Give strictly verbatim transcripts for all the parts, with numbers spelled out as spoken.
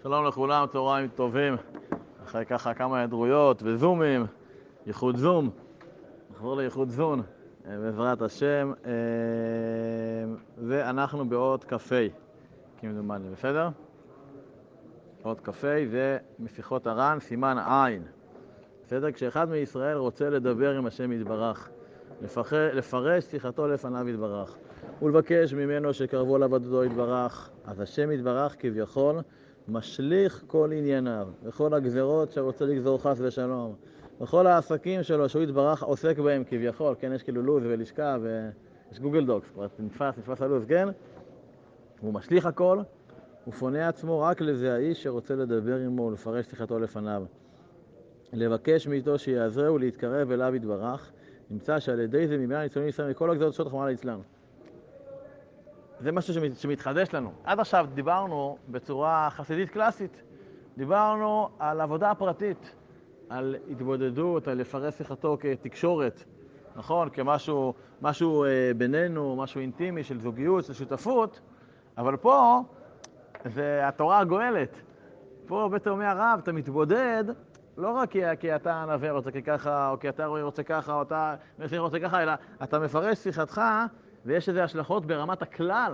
שלום לכולם, צהריים טובים. אחרי ככה כמה היעדרויות וזומים, ייחוד זום, נחזור לייחוד זון, בעזרת השם, ואנחנו בעוד קפה, כמדומני, בסדר? עוד קפה זה משיחות הר"ן, סימן עין. בסדר? כשאחד מישראל רוצה לדבר עם השם יתברך, לפרש שיחתו לפניו יתברך, ולבקש ממנו שקרבו לעבודתו יתברך, אז השם יתברך כביכול משליך כל ענייניו, וכל הגזרות שרוצה לגזור חס ושלום, וכל העסקים שלו שהוא יתברך עוסק בהם כביכול, כן, יש כאילו לוז ולשכה ויש גוגל דוקס, כבר נתפס, נתפס הלוז, כן? הוא משליך הכל, הוא פונה עצמו רק לזה האיש שרוצה לדבר עמו ולפרש שיחתו לפניו. לבקש מאיתו שיעזרהו ולהתקרב אליו יתברך, נמצא שעל ידי זה ממילא ניצולים ישראל מכל הגזרות שוט חמלה ליצלן. זה משהו שמתחדש לנו. עד עכשיו דיברנו בצורה חסידית קלאסית. דיברנו על עבודה פרטית, על התבודדות, על לפרש שיחתו כתקשורת, נכון? כמשהו משהו בינינו, משהו אינטימי של זוגיות, של שותפות, אבל פה זה התורה הגואלת. פה בתאומי הרב אתה מתבודד לא רק כי, כי אתה נביא רוצה ככה, או כי אתה רוצה ככה, או אתה מפיר רוצה ככה, אלא אתה מפרש שיחתך, ויש איזה השלכות ברמת הכלל.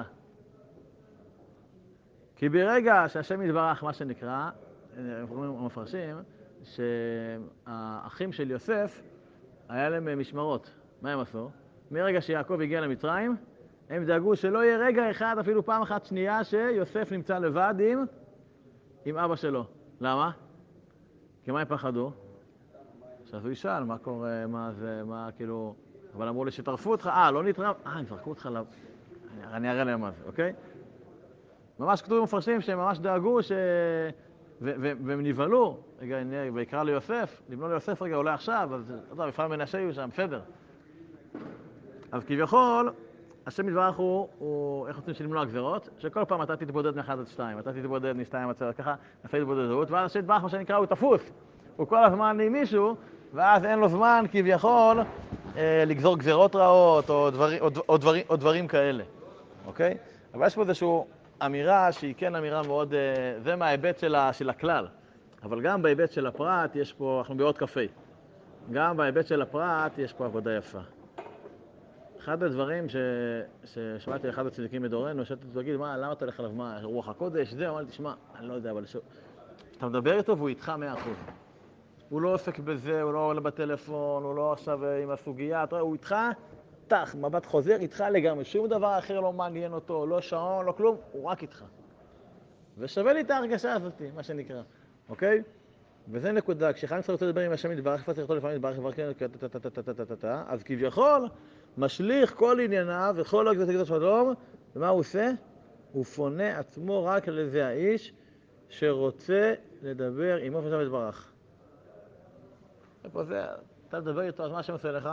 כי ברגע שהשם יתברך, מה שנקרא, המפרשים, שהאחים של יוסף, היה להם משמרות. מה הם עשו? מרגע שיעקב הגיע למצרים, הם דאגו שלא יהיה רגע אחד, אפילו פעם אחת שנייה, שיוסף נמצא לבד עם, עם אבא שלו. למה? כי מה הם פחדו? שאז הוא ישאל, מה קורה, מה זה, מה כאילו... אבל אמרו לי שטרפו אותך, אה, לא נתרם, אה, הם זרקו אותך לב... אני, אני אראה להם מה זה, אוקיי? ממש כתובים מפרשים שהם ממש דאגו ש... ו- ו- והם נבהלו, רגע, ויקרא ליוסף, לבנו ליוסף רגע, אולי עכשיו, אז אתה בפעם מנשה יהיו שם, בסדר. אז כביכול, השם יתברך הוא, הוא, איך רוצים שלמנוע גזרות? שכל פעם אתה תתבודד מאחד עד שתיים, אתה תתבודד משתיים עד צורת, ככה, נעשה התבודדות, ואז השם יתברך, מה שנקרא, הוא תפוס. הוא כל הזמן עם מישהו, ואז אין לו זמן כביכול אה, לגזור גזרות רעות, או דברים, או, או, דברים, או דברים כאלה. אוקיי? אבל יש פה איזושהי אמירה שהיא כן אמירה מאוד, אה, זה מההיבט של, ה, של הכלל. אבל גם בהיבט של הפרט יש פה, אנחנו בעוד קפה. גם בהיבט של הפרט יש פה עבודה יפה. אחד הדברים ש... ששמעתי לאחד הצדיקים מדורנו, שאתה תגיד, מה, למה אתה הולך עליו, מה, רוח הקודש, זה, אמרתי, תשמע, אני לא יודע, אבל ש... אתה מדבר איתו והוא איתך מאה אחוז. הוא לא עוסק בזה, הוא לא עולה בטלפון, הוא לא עכשיו עם הסוגיה, אתה רואה, הוא איתך, תח, מבט חוזר, איתך לגמרי, שום דבר אחר לא מעניין אותו, לא שעון, לא כלום, הוא רק איתך. ושווה לי את ההרגשה הזאת, מה שנקרא, אוקיי? וזה נקודה, כשאחד מצליח רוצה לדבר עם השם יתברך, איפה צריך לפעמים יתברך, יתברך, אז כביכול, משליך כל ענייניו וכל הגזרות הגזרות שלום, ומה הוא עושה? הוא פונה עצמו רק לזה האיש שרוצה לדבר עם אופן השם יתברך. איפה זה? אתה מדבר איתו, אז מה השם עושה לך?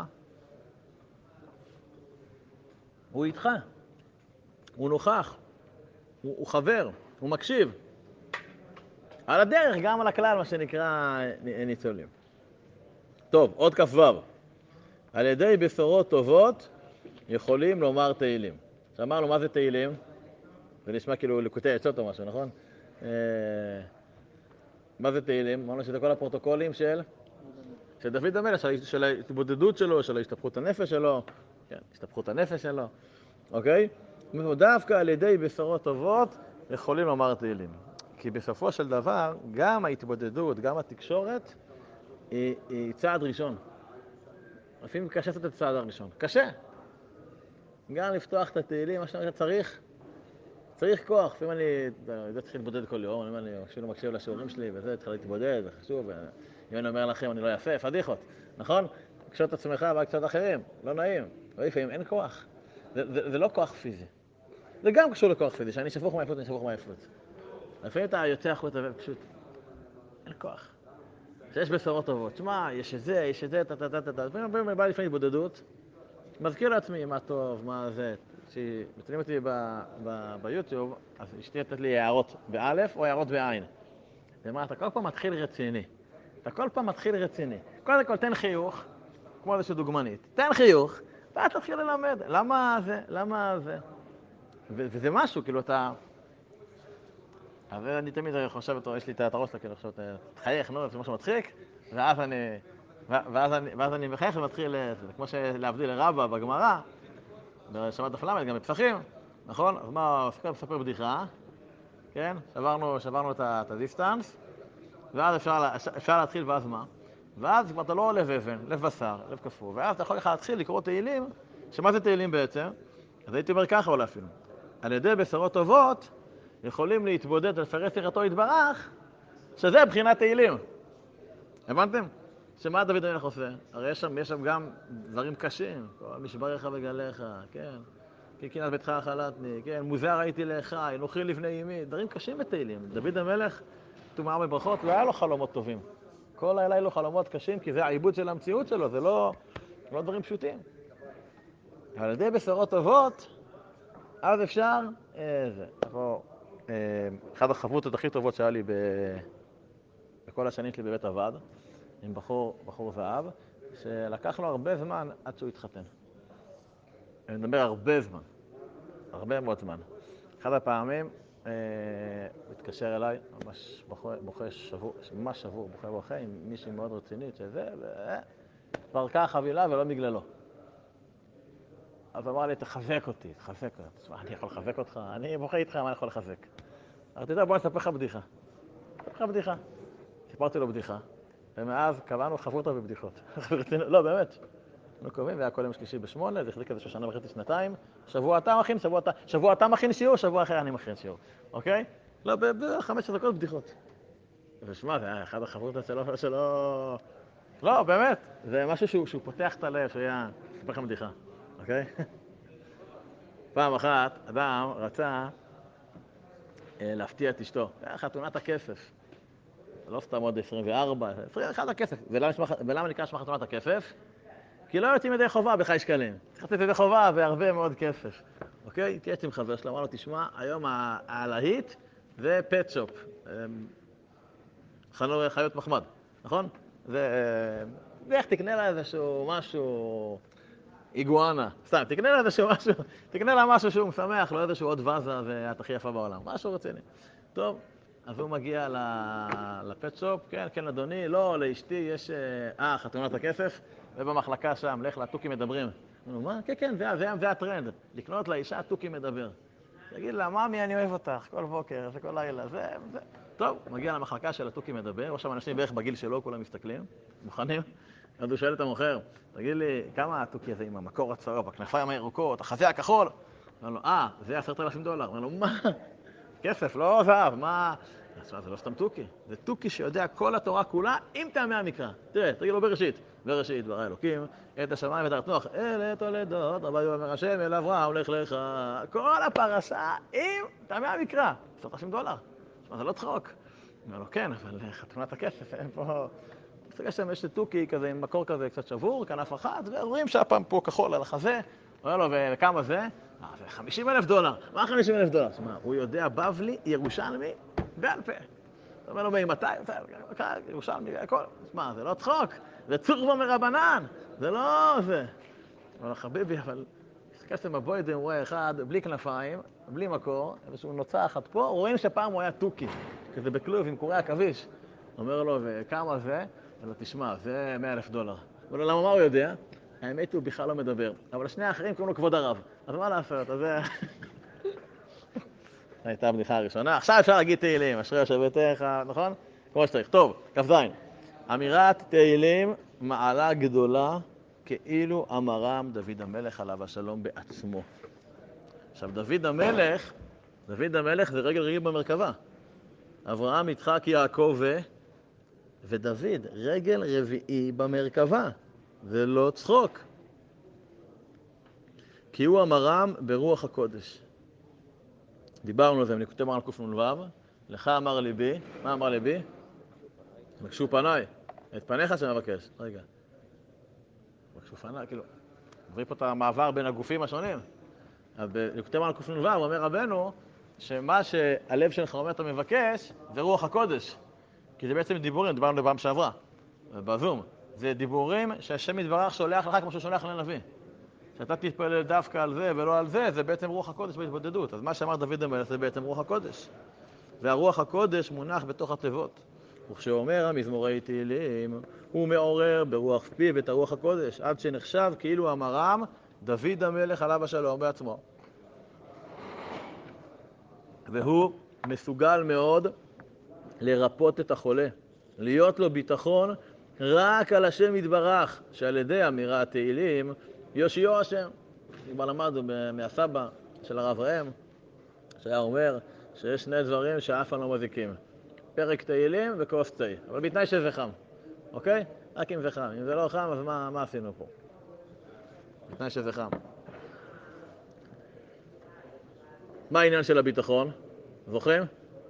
הוא איתך, הוא נוכח, הוא, הוא חבר, הוא מקשיב. על הדרך, גם על הכלל, מה שנקרא ניצולים. טוב, עוד כ"ו. על ידי בשורות טובות יכולים לומר תהילים. שאמרנו, מה זה תהילים? זה נשמע כאילו לקוטי עצות או משהו, נכון? מה זה תהילים? אמרנו שזה כל הפרוטוקולים של... של דוד המלך, של, של ההתבודדות שלו, של ההשתפכות הנפש שלו. כן, השתפכות הנפש שלו. אוקיי? דווקא על ידי בשורות טובות יכולים לומר תהילים. כי בסופו של דבר, גם ההתבודדות, גם התקשורת, היא, היא צעד ראשון. לפעמים קשה לעשות את הצעד הראשון. קשה. גם לפתוח את התהילים, מה שאני צריך, צריך כוח. לפעמים אני, זה צריך להתבודד כל יום, אני, אני אפילו מקשיב לשיעורים שלי, וזה צריך להתבודד, זה חשוב. אם אני אומר לכם, אני לא יפה, פדיחות, נכון? קשור את עצמך והקשות אחרים, לא נעים. ולפעמים אין כוח. זה, זה, זה לא כוח פיזי. זה גם קשור לכוח פיזי, שאני שפוך מעייפות, אני שפוך מעייפות. לפעמים אתה יוצא החוצה ופשוט, אין כוח. שיש בשורות טובות. שמה, יש את זה, יש את זה, טטטטטט. לפעמים בא לפני התבודדות, מזכיר לעצמי מה טוב, מה זה. כשמצלמים אותי ביוטיוב, אז אשתי נתת לי הערות באלף או הערות בעין. ומה, אתה כל פעם מתחיל רציני. אתה כל פעם מתחיל רציני. קודם כל, תן חיוך, כמו איזושהי דוגמנית. תן חיוך, ואת תתחיל ללמד. למה זה? למה זה? וזה משהו, כאילו, אתה... אז אני תמיד חושב אותו, יש לי את הראש לכאילו, עכשיו תחייך, נו, זה משהו מצחיק, ואז אני, ואז אני, ואז אני מחייך ומתחיל, כמו שלהבדיל לרבא בגמרא, בשבת דף למד, גם בפסחים, נכון? אז מה, מספר בדיחה, כן? שברנו, שברנו את הדיסטנס, ואז אפשר, אפשר להתחיל, ואז מה? ואז כבר אתה לא לב אבן, לב בשר, לב כפור, ואז אתה יכול לך להתחיל לקרוא תהילים, שמה זה תהילים בעצם? אז הייתי אומר ככה אולי אפילו. על ידי בשורות טובות, יכולים להתבודד ולפרש שיחתו יתברך, שזה בחינת תהילים. הבנתם? שמה דוד המלך עושה? הרי יש שם, יש שם גם דברים קשים, משבריך וגליך, כן? כי קנאת ביתך אכלתני, כן? מוזר הייתי לאחי, נוחי לבני אמי, דברים קשים בתהילים. דוד המלך, טומאה בברכות, לא היה לו חלומות טובים. כל הלילה היו לו חלומות קשים, כי זה העיבוד של המציאות שלו, זה לא, לא דברים פשוטים. על ידי בשורות טובות, אז אפשר, אה, זה, אנחנו, אה, אחת החברותות הכי טובות שהיה לי ב... בכל השנים שלי בבית הוועד, עם בחור, בחור זהב, שלקח לו הרבה זמן עד שהוא התחתן. אני מדבר הרבה זמן, הרבה מאוד זמן. אחד הפעמים, אה, הוא התקשר אליי, ממש בוכה, בוכה שבור, ממש שבור, בוכה בוכה, עם מישהי מאוד רצינית שזה, ופרקה החבילה ולא בגללו. אז אמר לי, תחזק אותי, תחזק אותי. תשמע, אני יכול לחזק אותך? אני בוכה איתך, מה אני יכול לחזק? אמרתי, בוא נספר לך בדיחה. נספר לך בדיחה. סיפרתי לו בדיחה, ומאז קבענו חברותא בבדיחות. לא, באמת. אנחנו קובעים, והיה כל יום שלישי בשמונה, זה החזיק איזה שנה וחצי, שנתיים. שבוע אתה מכין, שבוע אתה, שבוע אתה מכין שיעור, שבוע אחר אני מכין שיעור. אוקיי? לא, בחמש דקות בדיחות. ושמע, זה היה אחד החברותא שלו, שלו... לא, באמת. זה משהו שהוא, שהוא פותח את הלב, שהיה... סיפר לכם בדיחה. אוקיי? פעם אחת, אדם רצה להפתיע את אשתו. זה היה חתונת הכסף. לא סתם עוד עשרים וארבע, עשרים ואחת הכסף. ולמה, ולמה נקרא שמה חתונת הכסף? כי לא יוצאים ידי חובה בחי שקלים. צריך לתת ידי חובה והרבה מאוד כסף. אוקיי? התייעץ עם חבר שלו, אמר לו, תשמע, היום הלהיט זה פט שופ. חנור חיות מחמד, נכון? זה... ואיך תקנה לה איזשהו משהו... איגואנה. סתם, תקנה לה איזשהו משהו, תקנה לה משהו שהוא משמח, לא איזשהו עוד וזה ואת הכי יפה בעולם. משהו רציני. טוב, אז הוא מגיע לפט שופ, כן, כן אדוני, לא, לאשתי יש, אה, חתונת הכסף, ובמחלקה שם, לך לתוכים מדברים. הוא אומר, מה? כן, כן, זה, זה, זה הטרנד. לקנות לאישה תוכי מדבר. תגיד לה, ממי, אני אוהב אותך, כל בוקר, זה כל לילה, זה, זה. טוב, מגיע למחלקה של התוכי מדבר, יש שם אנשים בערך בגיל שלו, כולם מסתכלים, מוכנים. אז הוא שואל את המוכר, תגיד לי, כמה התוכי הזה עם המקור הצהוב, הכנפיים הירוקות, החזה הכחול? אומר לו, אה, זה עשרת אלפים דולר. אומר לו, מה? כסף, לא זהב, מה? זה לא סתם תוכי, זה תוכי שיודע כל התורה כולה עם טעמי המקרא. תראה, תגיד לו בראשית, בראשית ברא אלוקים, את השמיים ואת הארץ נוח, אלה תולדות, אבל יאמר השם אל אברהם, לך לך. כל הפרשה עם טעמי המקרא, עשרת אלפים דולר. זה לא צחוק. אומר לו, כן, אבל חתונת הכסף, אין פה... מסתכל שם, יש תוכי כזה עם מקור כזה קצת שבור, כנף אחת, ורואים שהפעם פה כחול על החזה. אומר לו, וכמה זה? אה, זה חמישים אלף דולר. מה חמישים אלף דולר? זאת אומרת, הוא יודע בבלי, ירושלמי, בעל פה. זאת אומרת לו, מתי? ירושלמי, הכל. מה, זה לא צחוק, זה צורבו מרבנן, זה לא זה. אבל חביבי, אבל... הסתכלתם בבוידם, הוא רואה אחד, בלי כנפיים, בלי מקור, איזשהו נוצה אחת פה, רואים שפעם הוא היה תוכי, כזה בכלוב עם קורי עכביש. אומר לו, וכמה זה? אומר לו, תשמע, זה מאה אלף דולר. אומר לו, למה מה הוא יודע? האמת הוא בכלל לא מדבר. אבל שני האחרים קוראים לו כבוד הרב. אז מה לעשות? אז זה... הייתה הבדיחה הראשונה. עכשיו אפשר להגיד תהילים, אשרי יושב ביתך, נכון? כמו שצריך. טוב, כ"ז. אמירת תהילים, מעלה גדולה, כאילו אמרם דוד המלך עליו השלום בעצמו. עכשיו, דוד המלך, דוד המלך זה רגל רגל במרכבה. אברהם, יצחק, יעקב ו... ודוד, רגל רביעי במרכבה. זה לא צחוק. כי הוא אמרם ברוח הקודש. דיברנו על זה, אני כותב מרן קנ"ו, לך אמר ליבי, מה אמר ליבי? בקשו פניי, את פניך שמבקש. רגע. בקשו פניי, כאילו, עברי פה את המעבר בין הגופים השונים. אני כותב מרן קנ"ו, הוא אומר רבנו, שמה שהלב שלך אומר אתה מבקש, זה רוח הקודש. כי זה בעצם דיבורים, דיברנו בפעם שעברה, בזום. זה דיבורים שהשם יתברך שולח לך כמו שהוא שולח לנביא. שאתה תתפלל דווקא על זה ולא על זה, זה בעצם רוח הקודש בהתבודדות. אז מה שאמר דוד המלך זה בעצם רוח הקודש. והרוח הקודש מונח בתוך התיבות. וכשאומר המזמורי תהילים, הוא מעורר ברוח פיו את הרוח הקודש, עד שנחשב כאילו אמרם דוד המלך עליו השלום בעצמו. והוא מסוגל מאוד לרפות את החולה, להיות לו ביטחון רק על השם יתברך, שעל ידי אמירת תהילים יושיעו השם. כבר למדנו מהסבא של הרב ראם, שהיה אומר שיש שני דברים שאף פעם לא מזיקים. פרק תהילים וכוס תה, אבל בתנאי שזה חם, אוקיי? רק אם זה חם. אם זה לא חם, אז מה, מה עשינו פה? בתנאי שזה חם. מה העניין של הביטחון? זוכרים?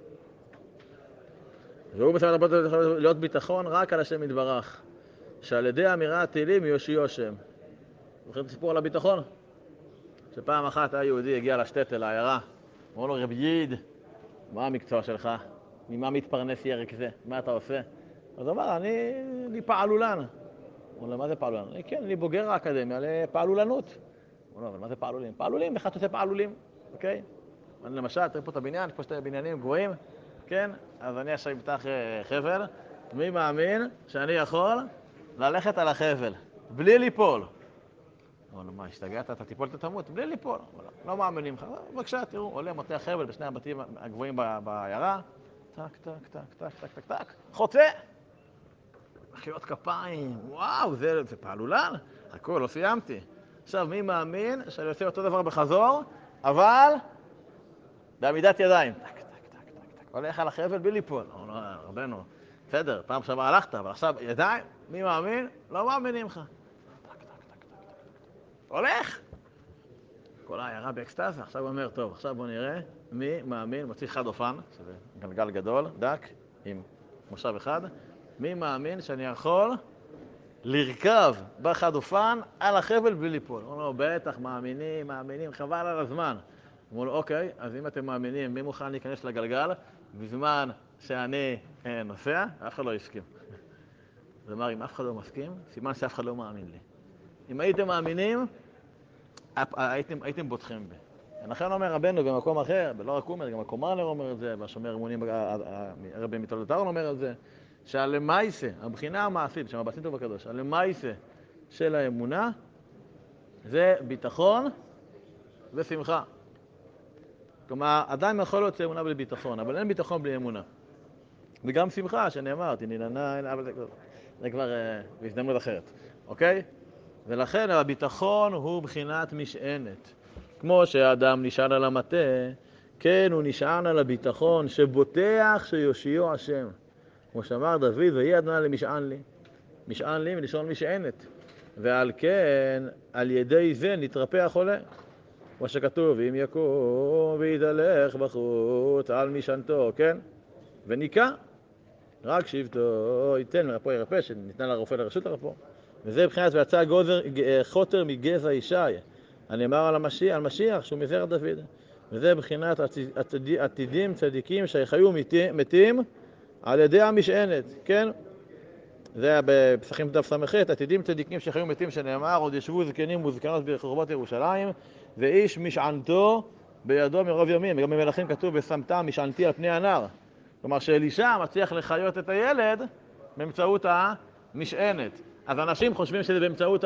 והוא בסדר להיות ביטחון רק על השם יתברך, שעל ידי אמירת תהילים יושיעו השם. זוכרים את הסיפור על הביטחון? שפעם אחת היהודי הגיע לשטטל, לעיירה, אמרו לו, רב ייד, מה המקצוע שלך? ממה מתפרנס ירק זה? מה אתה עושה? אז הוא אמר, אני, אני פעלולן. אמרו לו, מה זה פעלולן? אני, כן, אני בוגר האקדמיה לפעלולנות. אמרו לו, אבל מה זה פעלולים? פעלולים, אחד עושה פעלולים, אוקיי? אני למשל, תראי פה את הבניין, פה שתי בניינים גבוהים, כן? אז אני עכשיו אמתח חבל. מי מאמין שאני יכול ללכת על החבל, בלי ליפול? אמרו לו, מה, השתגעת? אתה תיפול, אתה תמות, בלי ליפול. לא מאמינים לך. בבקשה, תראו, עולה מותח חבל בשני הבתים הגבוהים בעיירה. טק, טק, טק, טק, טק, טק, טק, חוצה! מחיאות כפיים, וואו, זה, זה פעלולן? הכל, לא סיימתי. עכשיו, מי מאמין שאני עושה אותו דבר בחזור, אבל בעמידת ידיים. טק, טק, טק, טק, טק. הולך על החבל בלי ליפול. אמרו לו, רבנו, בסדר, פעם שעבר הלכת, אבל עכשיו ידיים, מי מאמין? לא מאמינים לך. הולך! כל העיירה באקסטאזה, עכשיו הוא אומר, טוב, עכשיו בוא נראה מי מאמין, מוציא חד אופן, שזה גלגל גדול, דק, עם מושב אחד, מי מאמין שאני יכול לרכב בחד אופן על החבל בלי ליפול. הוא אומר, בטח, מאמינים, מאמינים, חבל על הזמן. הוא אומר לו, אוקיי, אז אם אתם מאמינים, מי מוכן להיכנס לגלגל בזמן שאני אה, נוסע? אף אחד לא הסכים. זאת אומרת, אם אף אחד לא מסכים, סימן שאף אחד לא מאמין לי. אם הייתם מאמינים, הייתם, הייתם בוטחים בי. לכן אומר רבנו במקום אחר, ולא רק הוא אומר, גם הקומרנר אומר את זה, והשומר אמונים, הרבי מתולדות אהרון אומר את זה, שהלמייסה, הבחינה המעשית, שם הבסית טוב הקדוש, הלמייסה של האמונה, זה ביטחון ושמחה. כלומר, אדם יכול להיות אמונה בלי ביטחון, אבל אין ביטחון בלי אמונה. וגם שמחה, שנאמר, תניננה, אבל זה, זה כבר uh, בהזדמנות אחרת, אוקיי? ולכן הביטחון הוא בחינת משענת. כמו שהאדם נשען על המטה, כן הוא נשען על הביטחון שבוטח שיושיעו השם. כמו שאמר דוד, ויהי אדוני למשען לי. משען לי מלשון משענת. ועל כן, על ידי זה נתרפא החולה. כמו שכתוב, אם יקום וידלך בחוץ על משענתו, כן? וניקה. רק שבטו ייתן מרפוא ירפא, שניתנה לרופא לרשות הרפוא. וזה מבחינת ויצא גוזר חוטר מגזע ישי. הנאמר על המשיח, על משיח שהוא מזרע דוד. וזה מבחינת עתידים צדיקים שחיו מתים על ידי המשענת, כן? זה היה בפסחים דף ס"ח, עתידים צדיקים שחיו מתים שנאמר, עוד ישבו זקנים וזקנות ברחובות ירושלים, ואיש משענתו בידו מרוב ימים. וגם במלכים כתוב, ושמת משענתי על פני הנהר. כלומר שאלישע מצליח לחיות את הילד באמצעות המשענת. אז אנשים חושבים שזה באמצעות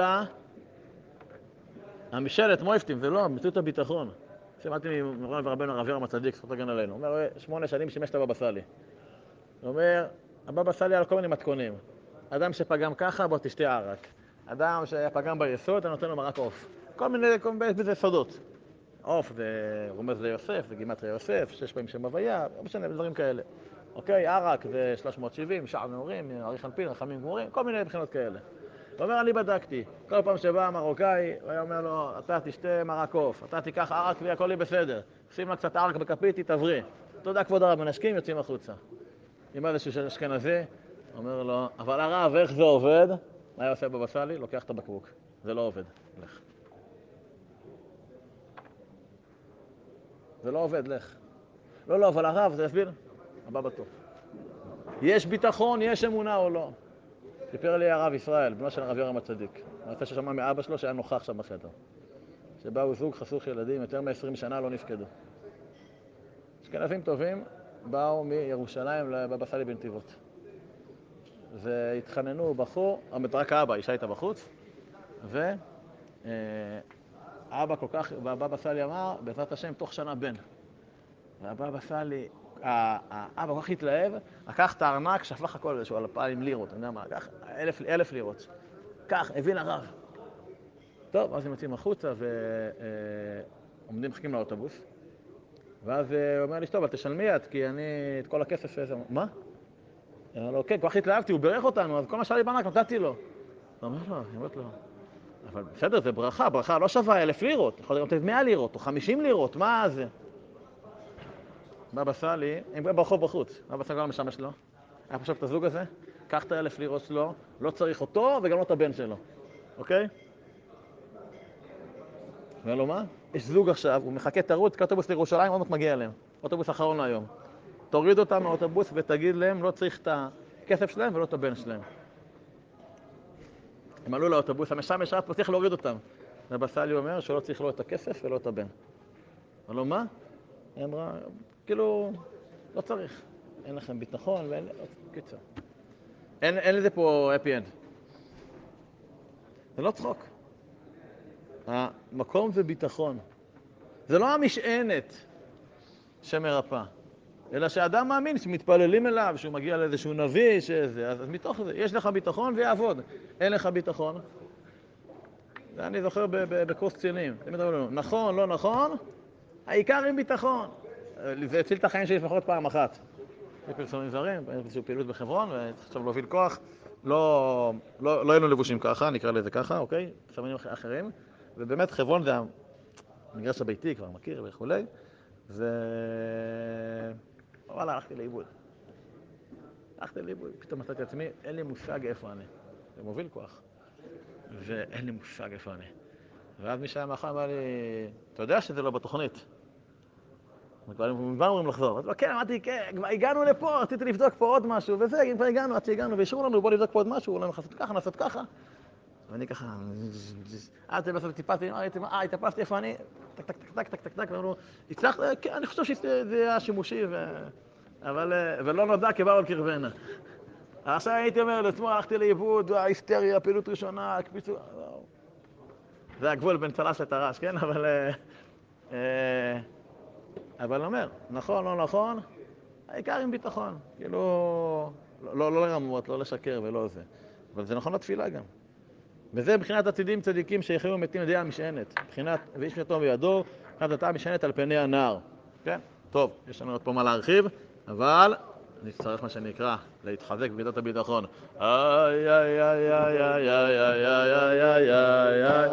המשענת, מויפטים, זה לא, באמצעות הביטחון. שמעתי מרון ורבנו הרב יורם הצדיק, זכות הגן עלינו. הוא אומר, שמונה שנים שימש את הבבא סאלי. הוא אומר, הבבא סאלי על כל מיני מתכונים. אדם שפגם ככה, בוא תשתה ערק. אדם שפגם ביסוד, אתה נותן לו מרק עוף. כל מיני, כל מיני, בזה סודות. עוף זה רומז ליוסף, זה גימטריה יוסף, שש פעמים שם הוויה, לא משנה, דברים כאלה. אוקיי, ערק זה שלוש מאות שבעים, שער נעורים, אריך אנפין, רחמים גמורים, כל מיני בחינות כאלה. הוא אומר, אני בדקתי. כל פעם שבא המרוקאי, הוא היה אומר לו, אתה תשתה מרק עוף, אתה תיקח ערק והכל יהיה בסדר. שים לה קצת ערק בכפית, תתעברי. תודה כבוד הרב, מנשקים, יוצאים החוצה. אם איזשהו אשכנזי, אומר לו, אבל הרב, איך זה עובד? מה היה עושה בבא סאלי? לוקח את הבקבוק. זה לא עובד. לך. זה לא עובד, לך. לא, לא, אבל הרב, זה יסביר? הבא בטוח. יש ביטחון, יש אמונה או לא? סיפר לי הרב ישראל, בנו של הרב יורם הצדיק. אני רוצה ששמע מאבא שלו שהיה נוכח שם בחדר. שבאו זוג חסוך ילדים, יותר מ-עשרים שנה לא נפקדו. אשכנזים טובים, באו מירושלים לבבא סאלי בנתיבות. והתחננו, בחור, רק האבא, אישה הייתה בחוץ, ואבא כל כך, והבבא סאלי אמר, בעזרת השם, תוך שנה בן. והבבא סאלי, האבא כל כך התלהב, לקח את הארנק, שפך הכל איזשהו על אלפיים לירות, אני יודע מה, לקח אלף, אלף לירות. כך, הביא לרב. טוב, אז הם יוצאים החוצה ועומדים מחכים לאוטובוס. ואז הוא אומר לי, טוב, אבל תשלמי את, כי אני את כל הכסף איזה... מה? אני אומר לו, כן, כל כך התלהבתי, הוא ברך אותנו, אז כל מה שהיה לי בנק נתתי לו. הוא אומר לו, אני אומרת לו, אבל בסדר, זה ברכה, ברכה לא שווה אלף לירות, יכול להיות מאה לירות או חמישים לירות, מה זה? בבא סאלי, הם ברחוב בחוץ, בבא סאלי לא משמש לו, היה חושב את הזוג הזה, קח את האלף לירות שלו, לא צריך אותו וגם לא את הבן שלו, אוקיי? אומר לו, מה? יש זוג עכשיו, הוא מחכה תרוץ, כאוטובוס לירושלים, עוד מעט מגיע אליהם, אוטובוס אחרון להיום. תוריד אותם מהאוטובוס ותגיד להם, לא צריך את הכסף שלהם ולא את הבן שלהם. הם עלו לאוטובוס, המשמש רץ, צריך להוריד אותם. בבא סאלי אומר שלא צריך לא את הכסף ולא את הבן. אמר לו, מה? היא אמרה, כאילו, לא צריך. אין לכם ביטחון ואין... קיצר. אין, אין לזה פה happy end. זה לא צחוק. המקום זה ביטחון. זה לא המשענת שמרפא. אלא שאדם מאמין שמתפללים אליו, שהוא מגיע לאיזשהו נביא, שזה, אז, אז מתוך זה, יש לך ביטחון ויעבוד. אין לך ביטחון. זה אני זוכר בקורס קצינים. נכון, לא נכון, העיקר עם ביטחון. זה הציל את החיים שלי לפחות פעם אחת. בפרסומים זרים, באיזושהי פעילות בחברון, ועכשיו להוביל כוח. לא, לא, לא היינו לבושים ככה, נקרא לזה ככה, אוקיי? סמנים אחרים. ובאמת חברון זה המגרש הביתי, כבר מכיר וכולי. ו... וואלה, הלכתי לאיבוד. הלכתי לאיבוד, פתאום מצאתי עצמי, אין לי מושג איפה אני. זה מוביל כוח. ואין לי מושג איפה אני. ואז מי שהיה מאחר אמר לי, אתה יודע שזה לא בתוכנית. כבר אומרים לחזור. אז כן, אמרתי, כן, כבר הגענו לפה, רציתי לבדוק פה עוד משהו, וזה, כבר הגענו, עד שהגענו, ואישרו לנו, בוא נבדוק פה עוד משהו, אולי נכנסות ככה, נכנסות ככה. ואני ככה, אז בסוף טיפלתי, אה, התאפסתי איפה אני, טק, טק, טק, טק, טק, טק, ואמרו, הצלחת, כן, אני חושב שזה היה שימושי, אבל, ולא נודע כבאו על קרבנה. עכשיו הייתי אומר, לעצמו, הלכתי לאיבוד, ההיסטריה, פעילות ראשונה, הקפיצו, זה הגבול בין צלש לטרש, כן? אבל, אבל אני אומר, נכון, לא נכון, העיקר עם ביטחון, כאילו, לא, לא לרמות, לא לשקר ולא זה. אבל זה נכון לתפילה גם. וזה מבחינת עתידים צדיקים שיחיו מתים ידי המשענת. מבחינת, ואיש יתום בידו, מבחינת דתה המשענת על פני הנער. כן? טוב, יש לנו עוד פה מה להרחיב, אבל נצטרך מה שנקרא, להתחזק במידת הביטחון. איי, איי, איי, איי, איי, איי, איי, איי, איי, איי, איי,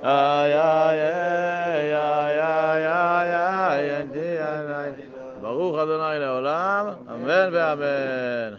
איי איי איי איי איי איי איי ברוך אדוני לעולם, אמן ואמן.